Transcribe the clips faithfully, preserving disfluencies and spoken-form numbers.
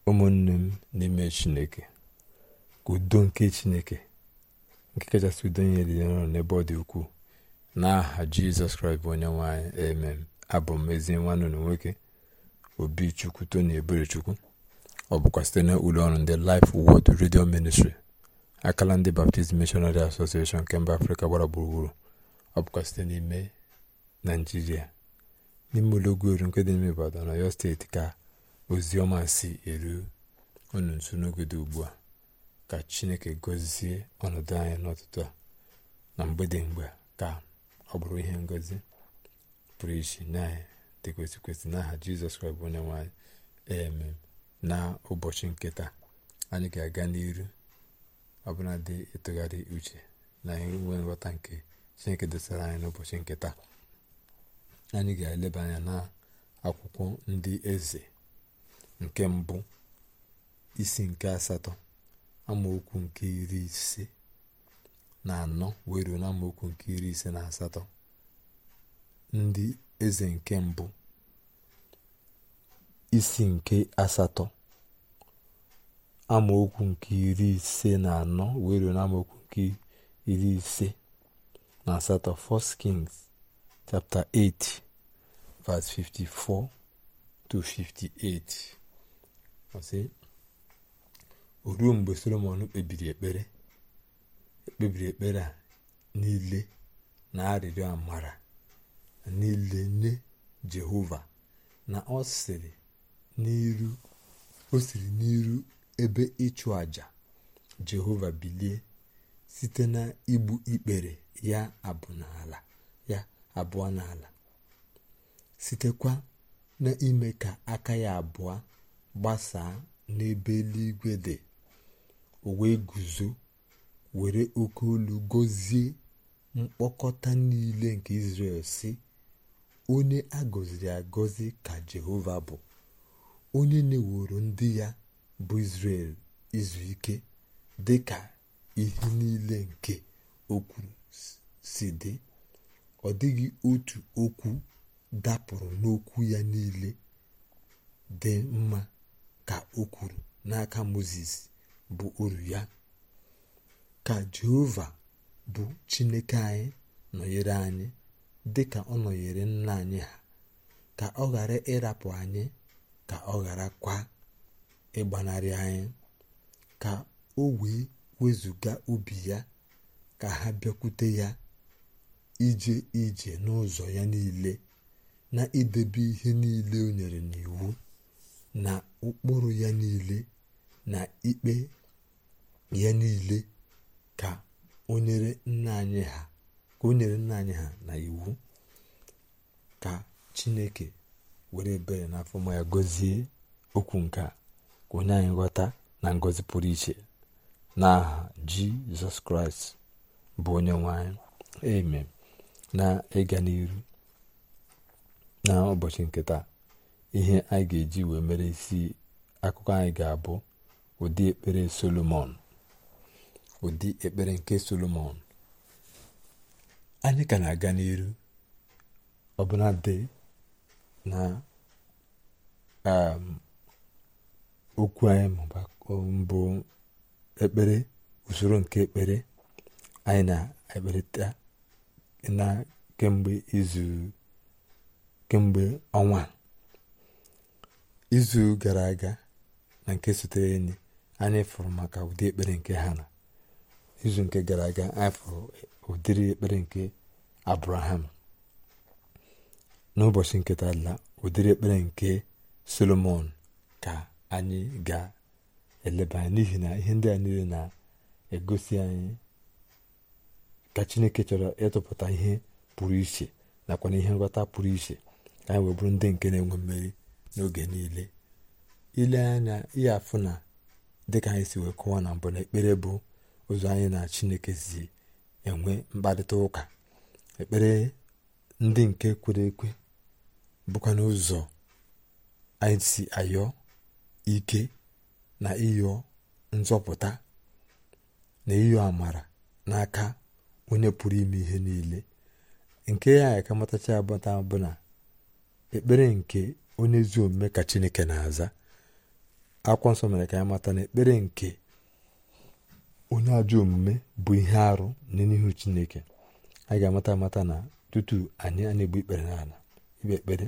ụmụnne m n'ime Chineke, ka udo nke Chineke nke kachasị udo nyere ya nọ n'ebe ọ dị ukwuu n'aha Jizọs Kraịst bụ onye nwe anyị, amen. Abụ m ezi nwanne unu nwoke Obichukwu Tony Eberechukwu. Ọ bụkwa site na ụlọ ọrụ ndị Life Word Radio Ministry, akala ndị Baptist Missionary Association nke mba Afrịka gbara gburugburu. Ọ bụkwa site n'ime Naịjirịa, n'ime ụlọgwuru nke dị n'ime Ibadan na Ọyọ steeti, ka ozi ọma si eru unu nso n'oge dị ugbu a. Ka Chineke gọzie ọnọdụ anyị n'ọtụtụ a na mgbede mgbe, ka ọ bụrụ ihe ngọzi pụrụ iche na dị kwesị kwesị n'aha Jizọs Kraịst bụ onye nwe anyị, amen. Na ụbọchị nke taa, anyị ga-aga n'iru ọbụla dị ịtụgharị uche na inwe nghọta nke Chineke dosara anyị n'ụbọchị nke taa. Anyị ga-eleba anya na akwụkwọ ndị eze nke mbụ, isi nke asatọ, amaokwu nke iri ise na anọ wee ruo na amaokwu nke iri ise na asatọ. Ndị eze nke mbụ, isi nke asatọ, amaokwu nke iri ise na anọ wee ruo na amaokwu nke iri ise na asatọ. First Kings chapter eight verse fifty-four to fifty-eight. Ọsị, o ruo mgbe Solomọn kpebiri ekpere ekpebiri ekpere a niile na arịrịọ amara niile nye Jehova, na ọ sịrị n'iru o siri n'iru ebe ịchụ aja Jehova bilie, site na igbu ikpere ya abụ n'ala ya abụọ n'ala, sitekwa na ime ka aka ya abụọ gbasaa n'ebe eluigwe dị. O wee guzo, were oke olu gọzie mkpọkọta niile nke Izrel, sị, onye a gọziri agọzi ka Jehova bụ, onye na-eworo ndị ya bụ Izrel izu ike, dị ka ihe niile nke o kwuru si dị. Ọ dịghị otu okwu dapụrụ n'okwu ya niile dị mma ka o kwuru n'aka Mozis bụ oru ya. Ka Jehova bụ Chineke anyị nọnyere anyị dị ka ọ nọnyere nna anyị ha, ka ọ ghara ịrapụ anyị, ka ọ ghara kwa ịgbanarị anyị, ka o wee wezụga obi ya, ka ha bịakwute ya, ije ije n'ụzọ ya niile, na idebe ihe niile o nyere n'iwu, na ụkpụrụ ya niile, na ikpe ya niile, ka o nyere nna anyị ha ka o nyere nna anyị ha na iwu. Ka Chineke were ebere na afọma ya gọzie okwu nke a, ka onye anyị nghọta na ngọzi pụrụ iche n'aha Jizọs Kraịst bụ onye nwe anyị, amen. Na ịga n'iru na ụbọchị nke taa, ihe anyị ga-eji wee mere isi akụkọ anyị ga-abụ ụdị ekpere Solomọn. Ụdị ekpere nke Solomọn. Anyị ka na-aga n'iru ọbụna dị na um, okwu anyị mbụ ekpere, usoro nke ekpere anyị na-ekperịta na kemgbe izu kemgbe ọnwa izu gara aga na nke sotere enyi anyị fụrụ maka ụdị ekpere nke Hana. Izu nke gara aga anyị fụrụ ụdịrị ekpere nke Abraham. N'ụbọchị nke taa, ụdịrị ekpere nke Solomọn ka anyị ga-eleba anya, n'ihi na ihe ndị a niile na-egosi anyị ka Chineke chọrọ ịtụpụta ihe pụrụ iche nakwa na ihe nghọta pụrụ iche, ka anyị wee bụrụ ndị nke na-enwe mmeri n'oge niile. Ile anya ihe afụ na dịka anyị si wee kọwa na mbụ, na ekpere bụ ụzọ anyị na Chineke si enwe mkparịta ụka. Ekpere ndị nke kwere ekwe bụkwa n'ụzọ anyị si ayọ ike na ịyọ nzọpụta na ịyọ amara n'aka onye pụrụ ime ihe niile. Nke ya ka matacha abụta bụ na ekpere nke onye ezi omume ka Chineke na-aza. akwụkwọ nsọ mere ka anyị mata na ekpere nke onye ajọ omume bụ ihe arụ n'ihu Chineke. anyị ga-amata amata na tutu anyị a na-egbu ikpere n'ala ikpe ekpere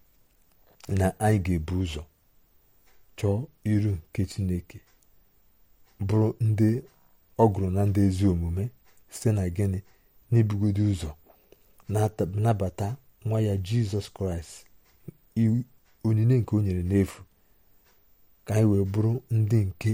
na anyị ga-ebu ụzọ chọọ iru nke Chineke, bụrụ ndị ọ gụrụ na ndị ezi omume site na gịnị? n'ibugodo ụzọ nabata nwa ya Jizọs Kraịst, onyinye nke o nyere n'efu, ka anyị wee bụrụ ndị nke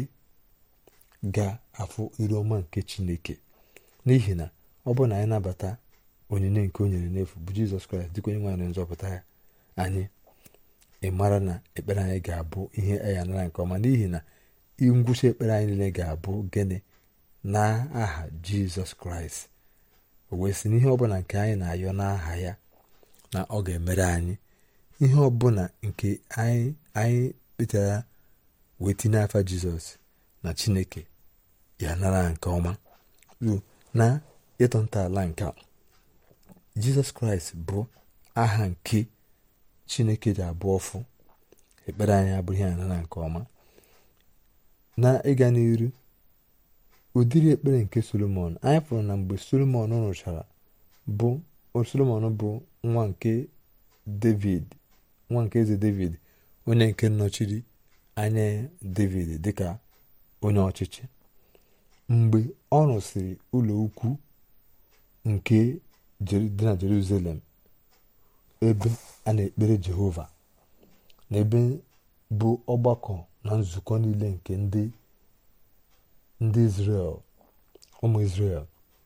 ga-afụ iru ọma nke Chineke. N'ihi na ọ bụrụ na anyị nabata onyinye nke o nyere n'efu bụ Jizọs Kraịst dịka onye nwe anyị nzọpụta ya anyị, ị mara na ekpere anyị ga-abụ ihe ya nara nke ọma, n'ihi na ngwụcha ekpere anyị niile ga-abụ gịnị? n'aha Jizọs Kraịst. O wee sị n'ihe ọbụla nke anyị na-ayọ n'aha ya na ọ ga-emere anyị. ihe ọbụla nke anyị anyị kpetara wee tinye afa Jizọs na Chineke ya nara nke ọma. na ịtọ ntọala nke Jizọs Kraịst bụ aha nke Chineke ji abụọ ọfụ. ekpere anyị abụghị ya nara nke ọma. na ịga n'iru ụdịrị ekpere nke Solomọn, anyị fụrụ na mgbe Solomọn rụchara bụ Solomọn bụ nwa nke David, nwa nke eze David, onye nke nọchiri anya David dịka onye ọchịchị. mgbe ọ rụsịrị ụlọ ukwu nke dị na Jerusalem, ebe a na-ekpere Jehova, na ebe bụ ọgbakọ na nzukọ niile nke ndị ndị Izrel, ụmụ Izrel,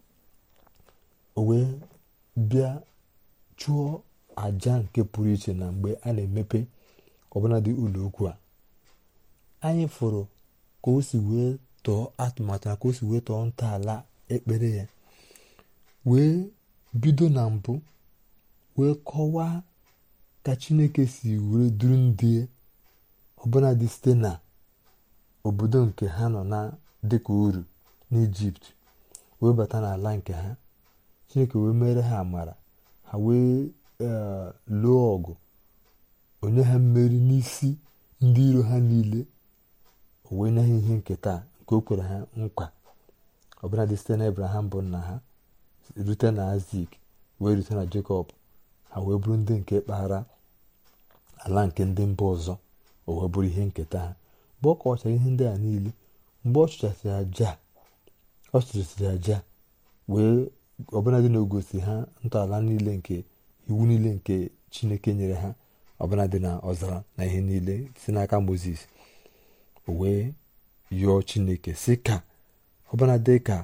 o wee bịa chụọ aja nke pụrụ iche. na mgbe a na-emepe ọbụladị ụlọ ukwu a, anyị fụrụ ka o si wee tọọ atụmatụ na ka o si wee tọọ ntọala ekpere ya, wee bido na mbụ wee kọwaa ka Chineke si were duru ndị ọbụladị site na obodo nke ha nọ na dịka uru n'Ijipt, wee bata n'ala nke ha. Chineke wee mere ha amara, ha wee lụọ ọgụ, onye ha mmeri n'isi ndị iro ha niile. o wee nye ha ihe nketa nke o kwere ha nkwa, ọbụladị site na Abraham bụ nna ha, rute na Aịzik, wee rute na Jekọb. ha wee bụrụ ndị nke kpaghara ala nke ndị mba ọzọ, o wee bụrụ ihe nketa ha. mgbe ọ kọwachara ihe ndị a niile, mgbe ọ chụchasịrị aja ọ chụchasịrị aja wee ọbụladị na ogosi ha ntọala niile nke iwu niile nke Chineke nyere ha, ọbụladị na ọzara na ihe niile si n'aka Mozis. o wee yọọ Chineke sị ka ọbụladị ka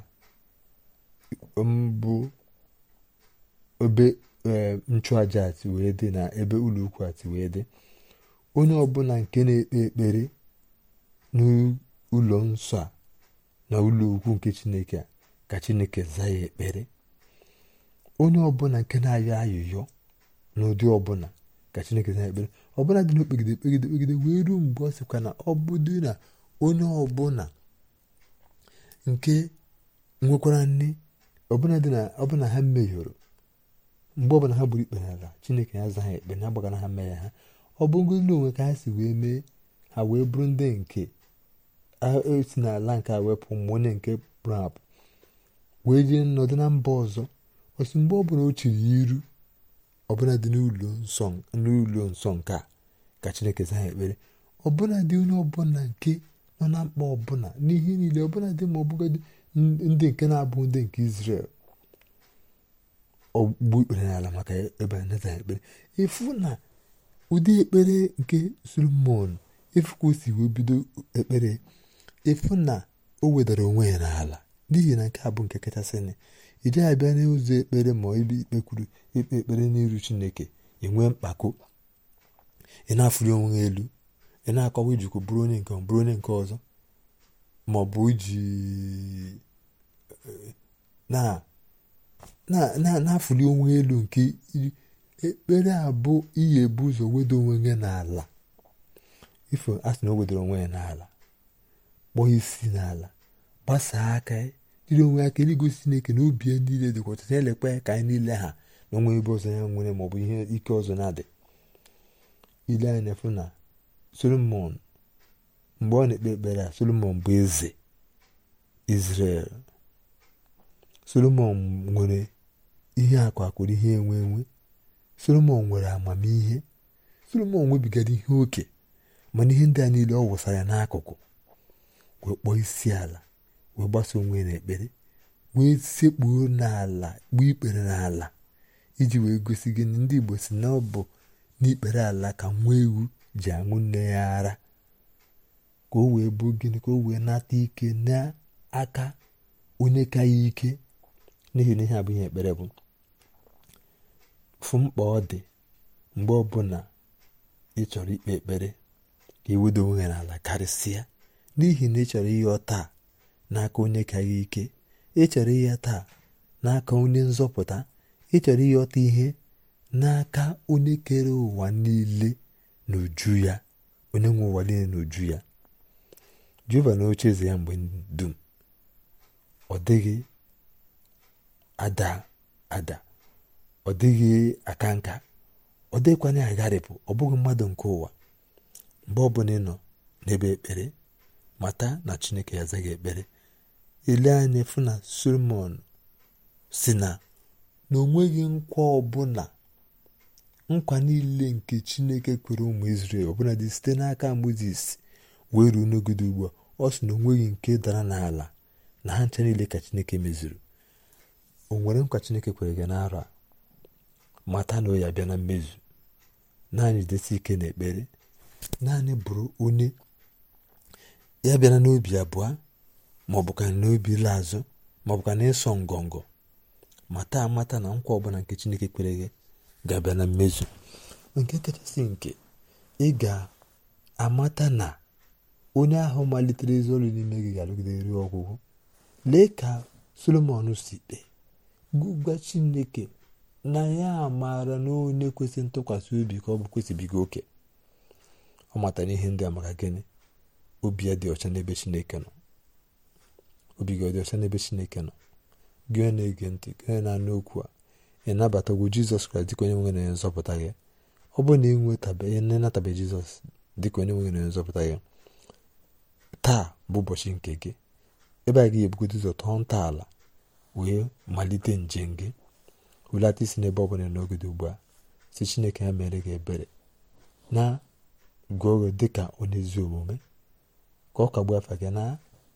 mbụ ebe nchụaja ati wee dị na ebe ụlọ ukwu ati wee dị, onye ọbụla nke na-ekpe ekpere n'ụlọ nsọ a na ụlọ ukwu nke Chineke a, ka Chineke zaa ya ekpere. onye ọbụla nke na-ayọ ayụyọ n'ụdị ọbụla, ka Chineke zaa ya ekpere. ọbụla dị n'okpegide kpegide kpegide wee ruo mgbe ọ sịkwa na ọ bụdị na onye ọbụla nke nwekwara nne, ọbụla dị na ọbụla ha mehiere, mgbe ọbụla ha gburu ikpere ala, Chineke ya zaa ha ekpere, na agbagana ha mmehie ha. ọ bụ ngozi n'onwe ka ha si wee mee, ha wee bụrụ ndị nke esi n'ala nke a wepụ ma onye nke pụrụ apụ wee jee nọdụ na mba ọzọ. osi mgbe ọbụla o chiri iru ọbụla dị n'ụlọ nsọ n'ụlọ nsọ nke a, ka Chineke zaa ha ekpere. ọbụla dị onye ọbụla nke nọ na mkpa ọbụla n'ihe niile, ọbụla dị ma ọbụgadị ndị nke na-abụ ndị nke Izrel, ọgbu ikpere n'ala maka ebe a na-aza ekpere. efu na ụdị ekpere nke Solomọn, efu ka o si wee bido ekpere, efu na o wedara onwe ya n'ala, n'ihi na nke a bụ nke kachasịnị. ị dịghị abịa n'ụzọ ekpere ma ibe ikpe kwuru ikpe ekpere n'iru Chineke enwee mkpako, ị na-afụli onwe elu, ị na-akọwa ijikwa bụrụ onye nke bụrụ onye nke ọzọ, ma ọ bụ iji na na-afụli onwe elu. nke ekpere a bụ ihe ebu ụzọ wedo onwe gị n'ala. ifo a sị na o wedoro onwe ya n'ala, kpọọ isi n'ala, gbasaa aka ya, jiri onwe aka irigosi Chineke na obi niile dịkwa ọtụtụ, elekwa ya ka anyị niile ha na onwe ebe ọzọ ya nwere maọbụ ihe ike ọzọ na-adị. ile anya na-efu na Solomọn mgbe ọ na-ekpe ekpere a, Solomọn bụ eze Izrel. Solomọn nwere ihe akụ akụrụ ihe enwe enwe. Solomọn nwere amamihe. Solomọn nwebigara ihe oke, mana ihe ndị a niile ọ wụsara ya n'akụkụ, wee kpọọ isi ala, wee gbasa onwe n'ekpere, wee sekpuo n'ala, gbuo ikpere n'ala, iji wee gosi gị na ndị Igbo si na ọ bụ n'ikpere ala ka nwa ewu ji aṅụ nne ya ara, ka o wee bụ gịnị, ka o wee nata ike n'aka onye ka ya ike. N'ihi na ihe abụ ihe ekpere bụ fụ mkpa ọ dị mgbe ọbụla ị chọrọ ikpe ekpere ka iwedo onwe n'ala karịsịa, n'ihi na ị chọrọ ihe taa n'aka onye ka ya ike, ị chọrọ ihe taa n'aka onye nzọpụta, ị chọrọ ihe ọta ihe n'aka onye kere ụwa niile n'uju ya, onye nwe ụwa niile n'uju ya. Jehova na oche eze ya mgbe dum, ọ dịghị ada ada, ọ dịghị aka nka, ọ dịghịkwanye agharịpụ. Ọ bụghị mmadụ nke ụwa. Mgbe ọbụla ị nọ n'ebe ekpere, mata na Chineke ya azaghị ekpere. Ele anya fụ na Solomọn si na na o nweghị nkwa ọbụla, nkwa niile nke Chineke kwere ụmụ Izrel ọbụla dị site n'aka Mozis wee ruo n'ogide ugbu a, ọ sị na o nweghị nke dara n'ala, na ha ncha niile ka Chineke mezuru. O nwere nkwa Chineke kwere gị n'arọ a, mata na o ya bịa na mmezu. Naanị desi ike n'ekpere, naanị bụrụ onye ya bịara n'obi abụọ, maọbụ ka n'obi ile azụ, maọbụ ka na ịsọ ngọngọ. Mata amata na nkwa ọbụla nke Chineke kwere gị ga-abịa na mmezu. Nke kachasị nke, ị ga-amata na onye ahụ malitere ezi ọrụ n'ime gị ga-alụgide ruo ọgwụgwụ. Lee ka Solomọn si kpee, gwa Chineke na ya maara na onye kwesịrị ntụkwasị obi ka ọ bụ kwesịbiga oke. Ọ matara ihe ndị a maka gịnị? Obi ya dị ọcha n'ebe Chineke nọ. Obi gị ọ dị ọcha n'ebe Chineke nọ? Gị onye na-ege ntị, gị onye na-anụ okwu a, ị nabatagwo Jizọs Kraịst dịka onye nwe na onye nzọpụta gị? Ọ bụ na ị natabeghị Jizọs dịka onye nwe na onye nzọpụta gị, taa bụ ụbọchị nke gị, ebe a gị ebugodo ụzọ tọọ ntọala wee malite njem gị. Hulata isi n'ebe ọ bụla n'ogodo ugbu a, si Chineke ya mere gị ebere, na gụọ gị dịka onye ezi omume, ka ọ kagbuo afa gị na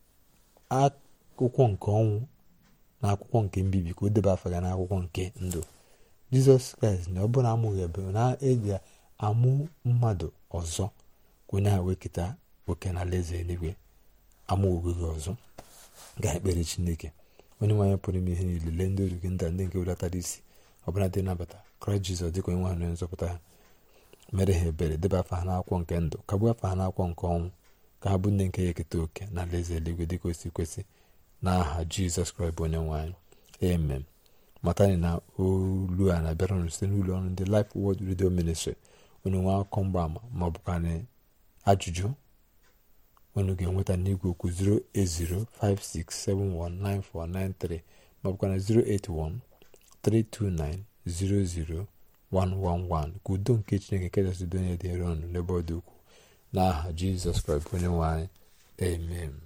akwụkwọ nke ọnwụ na akwụkwọ nke mbibi, ka o debe afa gị na akwụkwọ nke ndụ. Jizọs Kraịst na ọ bụrụ amụghị ebe na eji amụ mmadụ ọzọ ka onye ha wee keta oke na alaeze eluigwe. Amụghị gị ọzọ, gaa ekpere Chineke. Onye nwe anyị pụrụ ime ihe niile, lee ndị oru gị ndị ndị nke welatara isi ọbụla dị nabata Kraịst Jizọs dịka onye nwe ha na onye nzọpụta ha. Mere ha ebere, debe afa ha n'akwụkwọ nke ndụ, kagbuo afa ha n'akwụkwọ nke ọnwụ, ka ha bụ ndị nke ya eketa oke na alaeze eluigwe dịka o si kwesị, n'aha Jizọs Kraịst bụ onye nwe anyị. Amen. Matani na olu a na-abịara unu site n'ụlọ ọrụ ndị Life Word Radio Ministry. Unu nwe akụkọ mgbaama ma ọ bụkwa na ajụjụ, unu ga-enweta n'igwe okwu zero eight zero five six seven one nine four nine three ma ọ bụkwa na zero eight one three two nine zero zero one one one. Ka udo nke Chineke kachasị udo onye dị nro ọnụ n'ebe ọ dị ukwuu, n'aha Jizọs Kraịst onye nwe anyị. Amen.